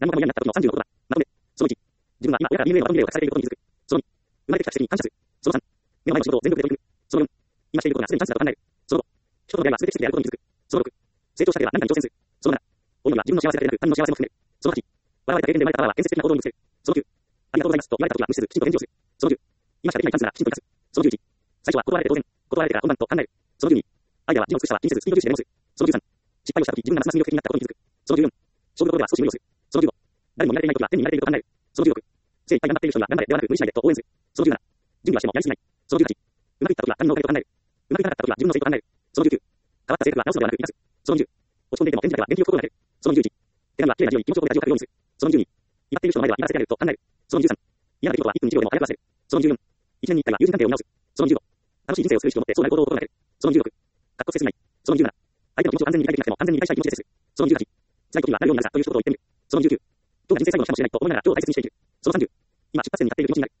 何もかも嫌になった時の36だ。まとめ。その1、自分は今親から DNA のバトンリレーを託されていることに気づく。その2、生まれてきた奇跡に感謝する。その3、目の前の仕事を全力で取り組む。その4、今していることがすでにチャンスだと考える。その5、人の出会いは全て奇跡であることに気づく。その6、成長したければ何かに挑戦する。その7、大いには自分の幸せだけでなく他人の幸せも含める。その8、現れた経験で生まれたパワーは建設的な行動に移せる。その9、ありがとうございますと言われた時は無視せずきちんと返事をする。その10、今しかできないチャンスならきちんと生かす。その11、最初は断られて当然、断られてから本番と考える。その12、アイデアは議論尽くしたは気にせずスピード重視でメモする。その13、失敗をした時自分がますます魅力的になったことに気づく。その14、勝負どころでは少し無理をする。その15、誰も見られていない時は手に見られていると考える。その16、精一杯頑張っている人には頑張れではなく無理しないでと応援する。その17、準備はしてもやりすぎない。その18、うまくいった時は他人のおかげと考える。うまくいかなかった時は自分の成功と考える。その19、変わった性格は直すのではなく生かす。その20、落ち込んでいても返事だけは元気を心がける。その21、手紙は綺麗な字より気持ちを込めた字を書くようにする。その22、威張っている人の前では威張らせてやると考える。その23、嫌な出来事は1分1秒でも早く忘れる。その24、1年に1回は友人関係を見直す。その25、楽しい人生を作る人を持ってそうなる行動を心がける。その26、かっこつけすぎない。その27、相手の気持ちを完全に理解できなくても完全に理解したい気持ちで接する。その28、辛い時にはなるようになるさという一言を言ってみる。その29、今日が人生最後のかもしれないと思いながら今日を大切にしている。その30、今出発点に立っている気持ちになる。